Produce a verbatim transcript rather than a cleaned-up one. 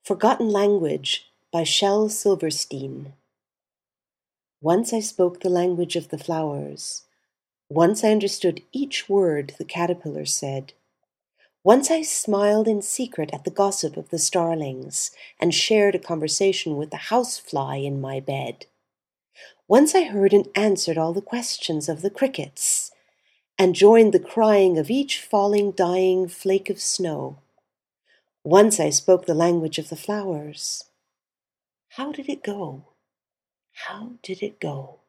Forgotten Language by Shel Silverstein. Once I spoke the language of the flowers. Once I understood each word the caterpillar said. Once I smiled in secret at the gossip of the starlings and shared a conversation with the housefly in my bed. Once I heard and answered all the questions of the crickets and joined the crying of each falling, dying flake of snow. Once I spoke the language of the flowers. How did it go? How did it go?